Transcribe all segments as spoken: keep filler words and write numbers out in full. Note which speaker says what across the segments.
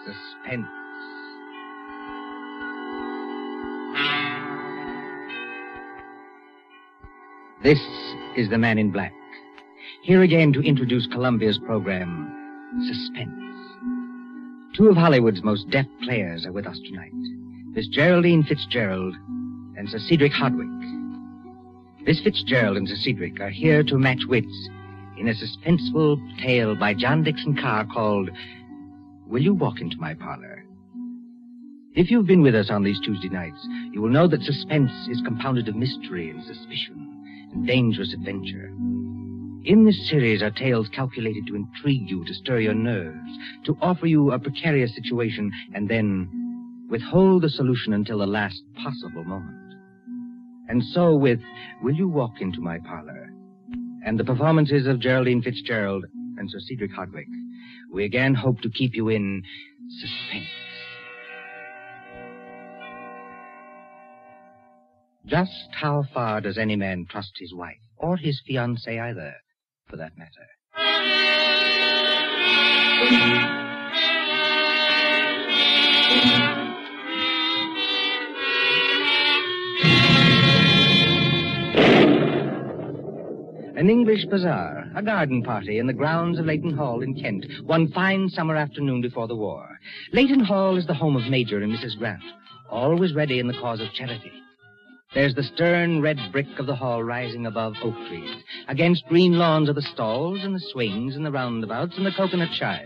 Speaker 1: Suspense. This is the Man in Black. Here again to introduce Columbia's program, Suspense. Two of Hollywood's most deft players are with us tonight. Miss Geraldine Fitzgerald and Sir Cedric Hardwicke. Miss Fitzgerald and Sir Cedric are here to match wits in a suspenseful tale by John Dixon Carr called Will You Walk Into My Parlor? If you've been with us on these Tuesday nights, you will know that suspense is compounded of mystery and suspicion and dangerous adventure. In this series are tales calculated to intrigue you, to stir your nerves, to offer you a precarious situation, and then withhold the solution until the last possible moment. And so with Will You Walk Into My Parlor and the performances of Geraldine Fitzgerald and Sir Cedric Hardwicke, we again hope to keep you in suspense. Just how far does any man trust his wife, or his fiancée either, for that matter? An English bazaar, a garden party in the grounds of Leighton Hall in Kent, one fine summer afternoon before the war. Leighton Hall is the home of Major and Missus Grant, always ready in the cause of charity. There's the stern red brick of the hall rising above oak trees, against green lawns are the stalls and the swings and the roundabouts and the coconut shies.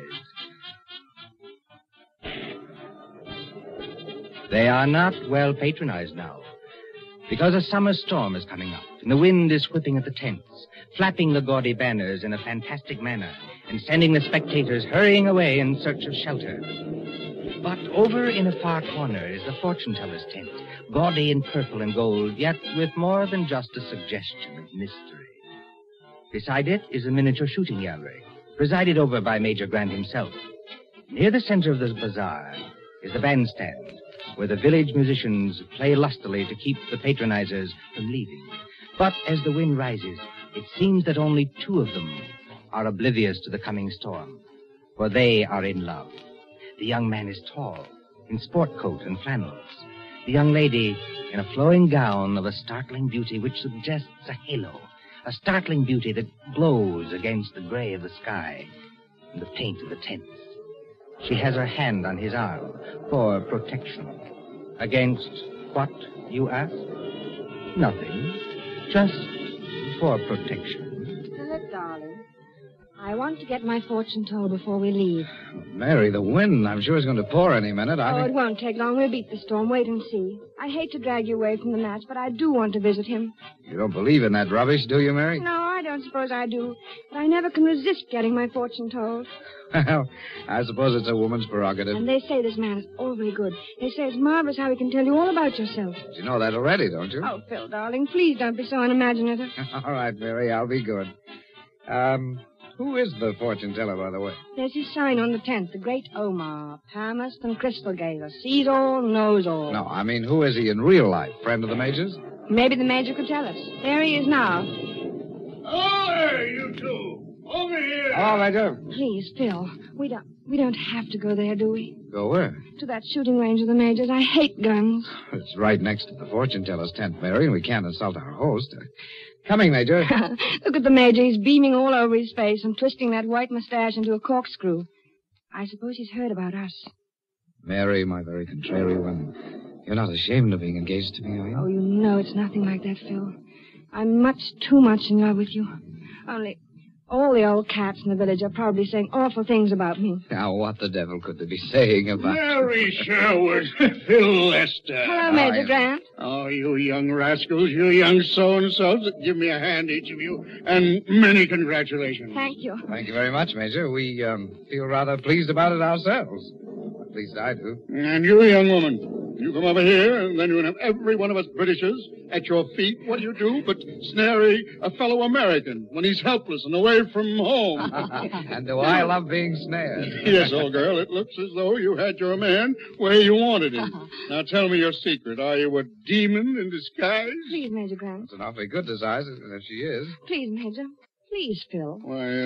Speaker 1: They are not well patronized now, because a summer storm is coming up, and the wind is whipping at the tents, flapping the gaudy banners in a fantastic manner, and sending the spectators hurrying away in search of shelter. But over in a far corner is the fortune-teller's tent, gaudy in purple and gold, yet with more than just a suggestion of mystery. Beside it is a miniature shooting gallery, presided over by Major Grant himself. Near the center of the bazaar is the bandstand, where the village musicians play lustily to keep the patronizers from leaving. But as the wind rises, it seems that only two of them are oblivious to the coming storm, for they are in love. The young man is tall, in sport coat and flannels. The young lady in a flowing gown of a startling beauty which suggests a halo, a startling beauty that glows against the gray of the sky and the paint of the tents. She has her hand on his arm for protection. Against what, you ask? Nothing. Just for protection.
Speaker 2: Philip, darling, I want to get my fortune told before we leave.
Speaker 3: Mary, the wind, I'm sure, is going to pour any minute. I
Speaker 2: oh,
Speaker 3: think...
Speaker 2: it won't take long. We'll beat the storm. Wait and see. I hate to drag you away from the match, but I do want to visit him.
Speaker 3: You don't believe in that rubbish, do you, Mary?
Speaker 2: No, I don't suppose I do. But I never can resist getting my fortune told.
Speaker 3: Well, I suppose it's a woman's prerogative.
Speaker 2: And they say this man is awfully good. They say it's marvelous how he can tell you all about yourself.
Speaker 3: You know that already, don't you?
Speaker 2: Oh, Phil, darling, please don't be so unimaginative.
Speaker 3: All right, Mary, I'll be good. Um... Who is the fortune teller, by the way?
Speaker 2: There's his sign on the tent, the great Omar, palmist and crystal gazer, sees all, knows all.
Speaker 3: No, I mean, who is he in real life? Friend of the Major's?
Speaker 2: Maybe the Major could tell us. There he is now.
Speaker 4: Oh, there, you two. Over here.
Speaker 3: Oh, Major.
Speaker 2: Please, Phil, we don't we don't have to go there, do we?
Speaker 3: Go where?
Speaker 2: To that shooting range of the Major's. I hate guns.
Speaker 3: It's right next to the fortune teller's tent, Mary, and we can't insult our host. Coming, Major.
Speaker 2: Look at the Major. He's beaming all over his face and twisting that white mustache into a corkscrew. I suppose he's heard about us.
Speaker 3: Mary, my very contrary one. You're not ashamed of being engaged to me, are you?
Speaker 2: Oh, you know it's nothing like that, Phil. I'm much too much in love with you. Only all the old cats in the village are probably saying awful things about me.
Speaker 3: Now, what the devil could they be saying about...
Speaker 4: Mary Sherwood, Phil Lester.
Speaker 2: Hello, Major
Speaker 3: Hi.
Speaker 2: Grant.
Speaker 4: Oh, you young rascals, you young so-and-sos. Give me a hand, each of you, and many congratulations.
Speaker 2: Thank you.
Speaker 3: Thank you very much, Major. We um, feel rather pleased about it ourselves. At least I do.
Speaker 4: And you, young woman, you come over here, and then you'll have every one of us Britishers at your feet. What do you do but snare a fellow American when he's helpless and away from home?
Speaker 3: And do I love being snared?
Speaker 4: Yes, old girl, it looks as though you had your man where you wanted him. Now tell me your secret. Are you a demon in disguise?
Speaker 2: Please, Major Grant.
Speaker 3: It's an awfully good disguise, if she is.
Speaker 2: Please, Major. Please, Phil.
Speaker 4: Why, uh,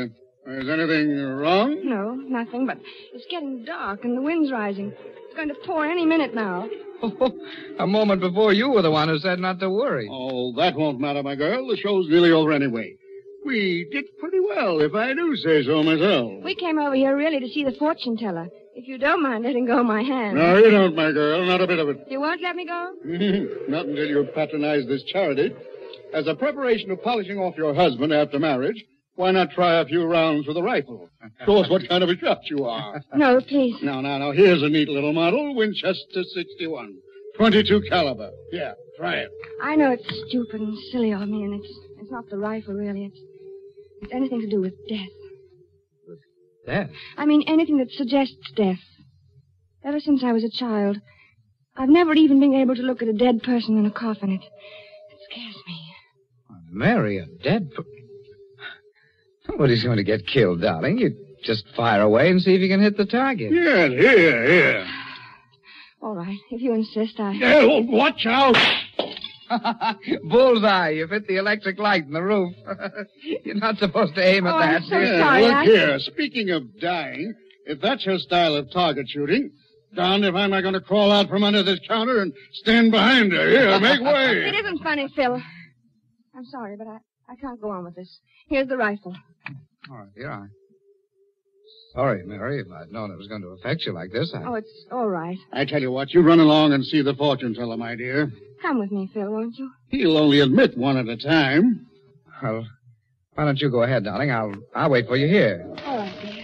Speaker 4: Is anything wrong?
Speaker 2: No, nothing, but it's getting dark and the wind's rising. It's going to pour any minute now.
Speaker 3: A moment before you were the one who said not to worry.
Speaker 4: Oh, that won't matter, my girl. The show's nearly over anyway. We did pretty well, if I do say so myself.
Speaker 2: We came over here really to see the fortune teller. If you don't mind letting go of my hand.
Speaker 4: No, you don't, my girl. Not a bit of it.
Speaker 2: You won't let me go?
Speaker 4: Not until you patronize this charity. As a preparation of polishing off your husband after marriage, why not try a few rounds with a rifle? Show us what kind of a shot you are.
Speaker 2: No, please.
Speaker 4: No, no, no. Here's a neat little model, Winchester sixty-one. twenty-two caliber. Yeah, try it.
Speaker 2: I know it's stupid and silly of me, and it's it's not the rifle, really. It's, it's anything to do with death.
Speaker 3: Death?
Speaker 2: I mean, anything that suggests death. Ever since I was a child, I've never even been able to look at a dead person in a coffin. It, it scares me.
Speaker 3: Mary, a dead... Per- Nobody's going to get killed, darling. You just fire away and see if you can hit the target.
Speaker 4: Yes, here, here.
Speaker 2: All right, if you insist, I...
Speaker 4: Yeah, well, watch out.
Speaker 3: Bullseye. You've hit the electric light in the roof. You're not supposed to aim at
Speaker 2: Oh,
Speaker 3: that.
Speaker 2: I'm so
Speaker 4: Yeah,
Speaker 2: sorry.
Speaker 4: look
Speaker 2: I...
Speaker 4: here. Speaking of dying, if that's your style of target shooting, darned if I'm not going to crawl out from under this counter and stand behind her. Here, make way.
Speaker 2: It isn't funny, Phil. I'm sorry, but I, I can't go on with this. Here's the rifle.
Speaker 3: All right, here I. Sorry, Mary. If I'd known it was going to affect you like this, I...
Speaker 2: Oh, it's all right.
Speaker 4: I tell you what, you run along and see the fortune teller, my dear.
Speaker 2: Come with me, Phil, won't you?
Speaker 4: He'll only admit one at a time.
Speaker 3: Well, why don't you go ahead, darling? I'll I'll wait for you here.
Speaker 2: All right, dear.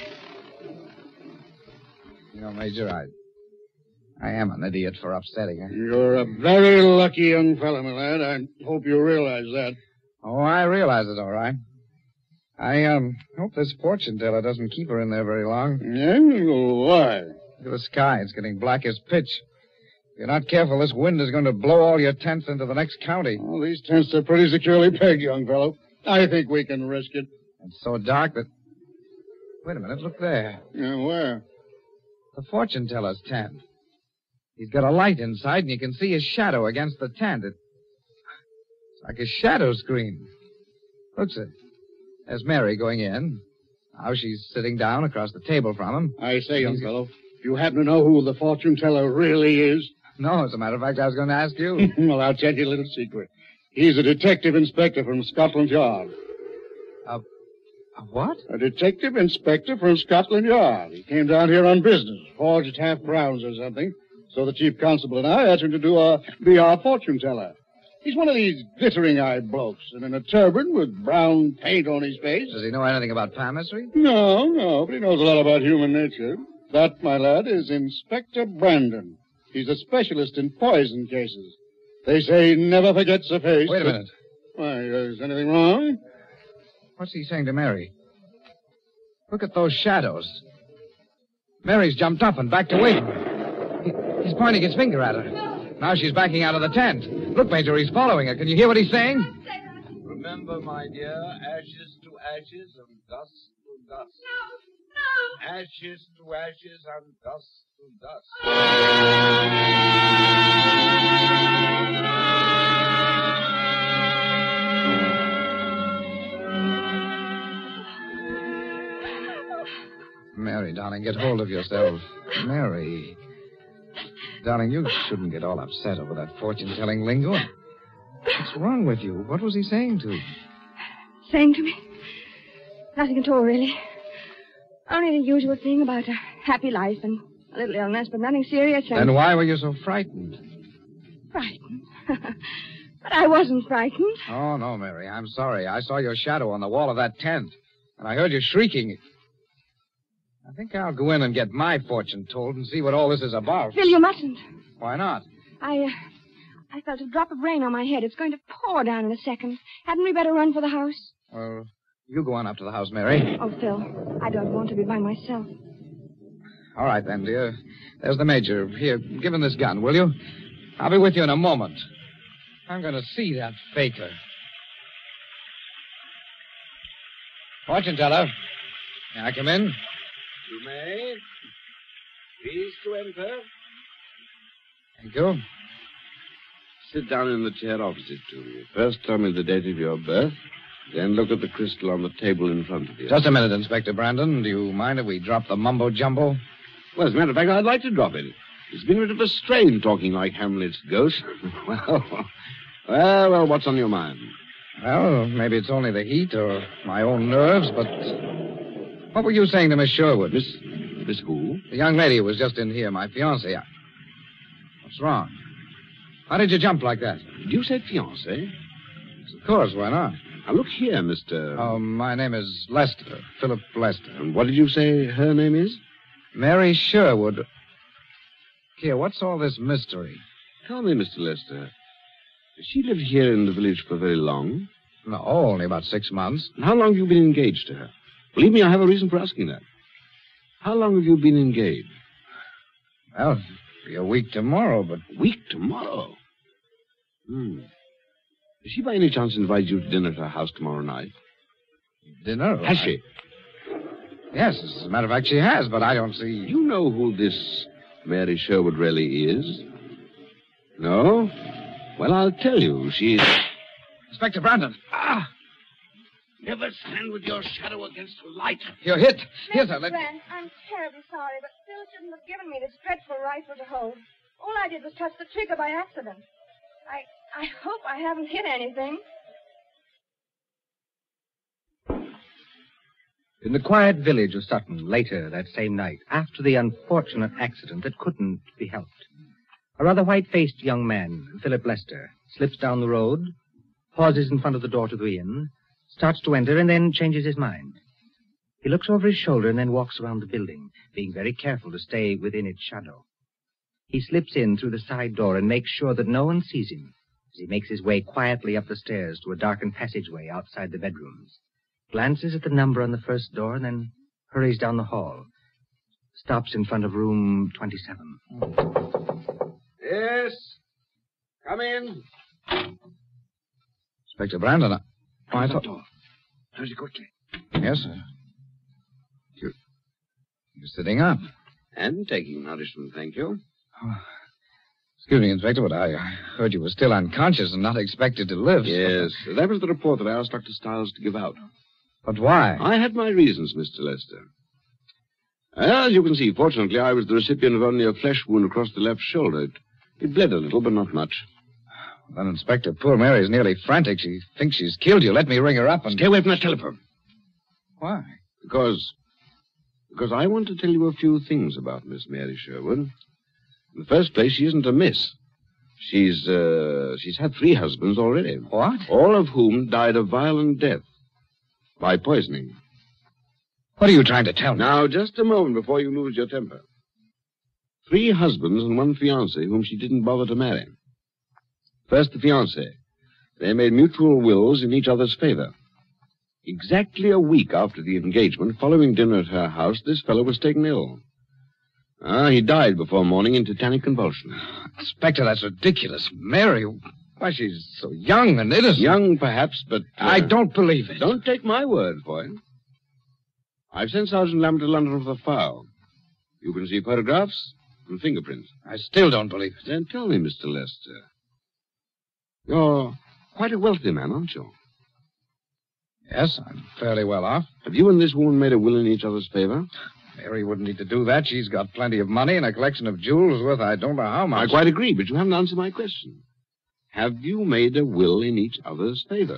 Speaker 3: You know, Major, I... I am an idiot for upsetting her.
Speaker 4: You're a very lucky young fellow, my lad. I hope you realize that.
Speaker 3: Oh, I realize it, all right. I, um, hope this fortune teller doesn't keep her in there very long.
Speaker 4: Yeah? Well, why?
Speaker 3: Look at the sky. It's getting black as pitch. If you're not careful, this wind is going to blow all your tents into the next county.
Speaker 4: Well, these tents are pretty securely pegged, young fellow. I think we can risk it.
Speaker 3: It's so dark that... Wait a minute, look there.
Speaker 4: Yeah, where?
Speaker 3: The fortune teller's tent. He's got a light inside, and you can see his shadow against the tent. It... It's like a shadow screen. Look, sir. There's Mary going in. Now she's sitting down across the table from him.
Speaker 4: I say, young
Speaker 3: He's-
Speaker 4: fellow, do you happen to know who the fortune teller really is?
Speaker 3: No, as a matter of fact, I was going to ask you.
Speaker 4: Well, I'll tell you a little secret. He's a detective inspector from Scotland Yard.
Speaker 3: A what?
Speaker 4: A detective inspector from Scotland Yard. He came down here on business, forged half crowns or something. So the chief constable and I asked him to do our, be our fortune teller. He's one of these glittering-eyed blokes, and in a turban with brown paint on his face.
Speaker 3: Does he know anything about palmistry?
Speaker 4: No, no, but he knows a lot about human nature. That, my lad, is Inspector Brandon. He's a specialist in poison cases. They say he never forgets a face.
Speaker 3: Wait a
Speaker 4: but-
Speaker 3: minute.
Speaker 4: Why, is anything wrong?
Speaker 3: What's he saying to Mary? Look at those shadows. Mary's jumped up and backed away from her. He- He's pointing his finger at her. Now she's backing out of the tent. Look, Major, he's following her. Can you hear what he's saying?
Speaker 5: Remember, my dear, ashes to ashes and dust to dust.
Speaker 2: No, no.
Speaker 5: Ashes to ashes and dust to dust.
Speaker 3: Mary, darling, get hold of yourself. Mary. Darling, you shouldn't get all upset over that fortune-telling lingo. What's wrong with you? What was he saying to you?
Speaker 2: Saying to me? Nothing at all, really. Only the usual thing about a happy life and a little illness, but nothing serious. And...
Speaker 3: Then why were you so frightened?
Speaker 2: Frightened. But I wasn't frightened.
Speaker 3: Oh, no, Mary. I'm sorry. I saw your shadow on the wall of that tent, and I heard you shrieking. I think I'll go in and get my fortune told and see what all this is about.
Speaker 2: Phil, you mustn't.
Speaker 3: Why not?
Speaker 2: I, uh, I felt a drop of rain on my head. It's going to pour down in a second. Hadn't we better run for the house?
Speaker 3: Well, you go on up to the house, Mary.
Speaker 2: Oh, Phil, I don't want to be by myself.
Speaker 3: All right, then, dear. There's the Major. Here, give him this gun, will you? I'll be with you in a moment. I'm going to see that faker. Fortune teller. May I come in?
Speaker 5: You may. Please to enter.
Speaker 3: Thank you.
Speaker 6: Sit down in the chair opposite to me. First, tell me the date of your birth. Then look at the crystal on the table in front of you.
Speaker 3: Just a minute, Inspector Brandon. Do you mind if we drop the mumbo-jumbo?
Speaker 6: Well, as a matter of fact, I'd like to drop it. It's been a bit of a strain talking like Hamlet's ghost. well, well, well, what's on your mind?
Speaker 3: Well, maybe it's only the heat or my own nerves, but... What were you saying to Miss Sherwood?
Speaker 6: Miss... Miss who?
Speaker 3: The young lady who was just in here, my fiancée. What's wrong? How did you jump like that?
Speaker 6: Did you say fiancé?
Speaker 3: Of course, why not?
Speaker 6: Now, look here, Mister...
Speaker 3: Oh, my name is Lester, Philip Lester.
Speaker 6: And what did you say her name is?
Speaker 3: Mary Sherwood. Here, what's all this mystery?
Speaker 6: Tell me, Mister Lester, has she lived here in the village for very long?
Speaker 3: No, only about six months.
Speaker 6: And how long have you been engaged to her? Believe me, I have a reason for asking that. How long have you been engaged?
Speaker 3: Well, it'll be a week tomorrow, but...
Speaker 6: A week tomorrow? Hmm. Has she by any chance invited you to dinner at her house tomorrow night?
Speaker 3: Dinner?
Speaker 6: Has she?
Speaker 3: Yes, as a matter of fact, she has, but I don't see...
Speaker 6: You know who this Mary Sherwood really is? No? Well, I'll tell you. She's...
Speaker 3: Inspector Brandon.
Speaker 6: Ah! Never stand with your shadow against the light.
Speaker 3: You're hit. Here, sir.
Speaker 2: Mister Brand, I'm terribly sorry, but Phil shouldn't have given me this dreadful rifle to hold. All I did was touch the trigger by accident. I I hope I haven't hit anything.
Speaker 1: In the quiet village of Sutton, later that same night, after the unfortunate accident that couldn't be helped, a rather white-faced young man, Philip Lester, slips down the road, pauses in front of the door to the inn, starts to enter, and then changes his mind. He looks over his shoulder and then walks around the building, being very careful to stay within its shadow. He slips in through the side door and makes sure that no one sees him as he makes his way quietly up the stairs to a darkened passageway outside the bedrooms, glances at the number on the first door, and then hurries down the hall. Stops in front of room twenty-seven.
Speaker 6: Yes? Come in.
Speaker 3: Inspector Brandon, I... Oh, I thought...
Speaker 6: Hurry quickly.
Speaker 3: Yes, sir. You... You're sitting up.
Speaker 6: And taking nourishment, thank you.
Speaker 3: Oh, excuse me, Inspector, but I, I heard you were still unconscious and not expected to live.
Speaker 6: Yes, so... that was the report that I asked Doctor Stiles to give out.
Speaker 3: But why?
Speaker 6: I had my reasons, Mister Lester. As you can see, fortunately, I was the recipient of only a flesh wound across the left shoulder. It, it bled a little, but not much.
Speaker 3: Then, Inspector, poor Mary's nearly frantic. She thinks she's killed you. Let me ring her up and...
Speaker 6: Stay away from that telephone.
Speaker 3: Why?
Speaker 6: Because... Because I want to tell you a few things about Miss Mary Sherwood. In the first place, she isn't a miss. She's, uh... She's had three husbands already.
Speaker 3: What?
Speaker 6: All of whom died a violent death. By poisoning.
Speaker 3: What are you trying to tell me?
Speaker 6: Now, just a moment before you lose your temper. Three husbands and one fiancée whom she didn't bother to marry. First, the fiancé. They made mutual wills in each other's favor. Exactly a week after the engagement, following dinner at her house, this fellow was taken ill. Ah, he died before morning in tetanic convulsion.
Speaker 3: Inspector, that's ridiculous. Mary, why, she's so young and innocent.
Speaker 6: Young, perhaps, but... Uh,
Speaker 3: I don't believe it.
Speaker 6: Don't take my word for it. I've sent Sergeant Lambert to London for the file. You can see photographs and fingerprints.
Speaker 3: I still don't believe it.
Speaker 6: Then tell me, Mister Lester. You're quite a wealthy man, aren't you?
Speaker 3: Yes, I'm fairly well off.
Speaker 6: Have you and this woman made a will in each other's favor?
Speaker 3: Mary wouldn't need to do that. She's got plenty of money and a collection of jewels worth I don't know how much.
Speaker 6: I quite agree, but you haven't answered my question. Have you made a will in each other's favor?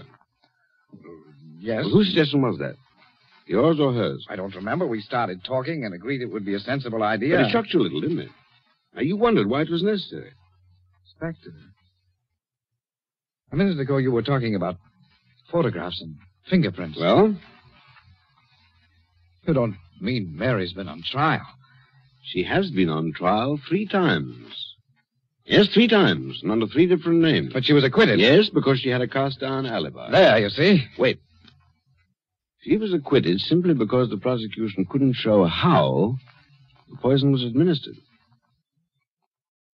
Speaker 3: Yes.
Speaker 6: Well, whose suggestion was that? Yours or hers?
Speaker 3: I don't remember. We started talking and agreed it would be a sensible idea.
Speaker 6: But it shocked you a little, didn't it? Now, you wondered why it was necessary.
Speaker 3: Inspector, a minute ago you were talking about photographs and fingerprints.
Speaker 6: Well?
Speaker 3: You don't mean Mary's been on trial?
Speaker 6: She has been on trial three times. Yes, three times, and under three different names.
Speaker 3: But she was acquitted.
Speaker 6: Yes, because she had a cast-iron alibi.
Speaker 3: There, you see.
Speaker 6: Wait. She was acquitted simply because the prosecution couldn't show how the poison was administered.